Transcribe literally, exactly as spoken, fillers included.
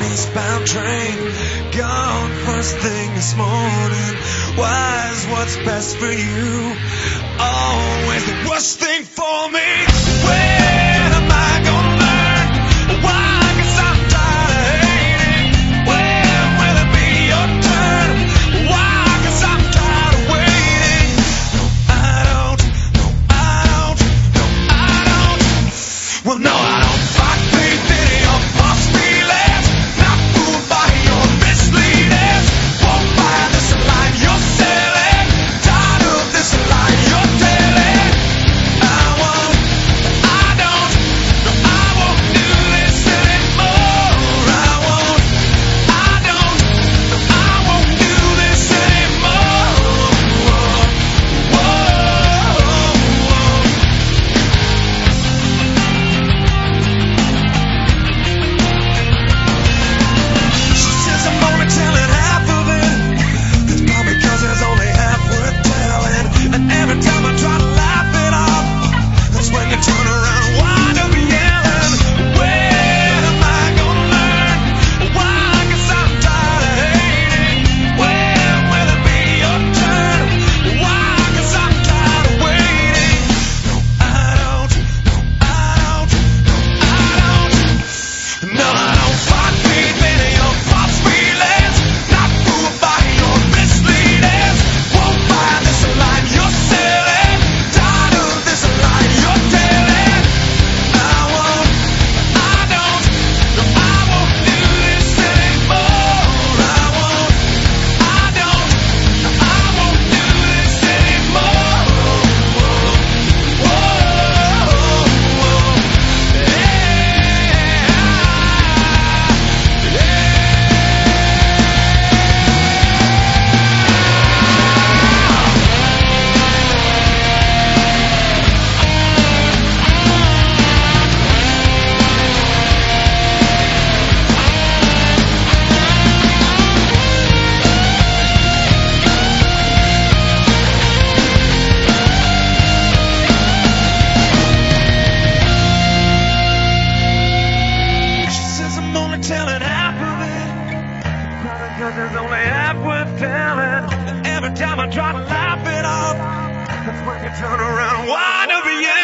eastbound train, gone first thing this morning. Why is what's best for you always the worst thing for me? When am I gonna learn? Why? 'Cause I'm tired of hating. When will it be your turn? Why? 'Cause I'm tired of waiting. No, I don't. No, I don't. No, I don't. Well, no, I don't fight faith in your false feelings. Not fooled by your misleadings. Won't buy this line you're selling. Tired of this lie you're telling. I won't. I don't. No, I won't do this anymore. I won't. I don't. No, I won't do this anymore. Whoa, whoa, whoa. She says I'm only telling half of it. That's probably 'cause there's only half worth telling. And every time I try to laugh it off, that's when you turn around and wind up yelling. When am I gonna learn? Why? 'Cause I'm tired of hating. When will it be your turn? Why? 'Cause I'm tired of waiting. No, I don't. No, I don't. No, I don't. No, I don't fight faith in your false feelings. Not fooled by your misleadings. Won't buy this line you're selling. Tired of this lie you're telling. I won't. I don't. No, I won't do this anymore. I won't. I don't. No, I won't do this anymore. Whoa, whoa, She says I'm only telling half of it. Probably 'cause there's only half worth telling. And every time I try to laugh it off, that's when you turn around and wind up yelling.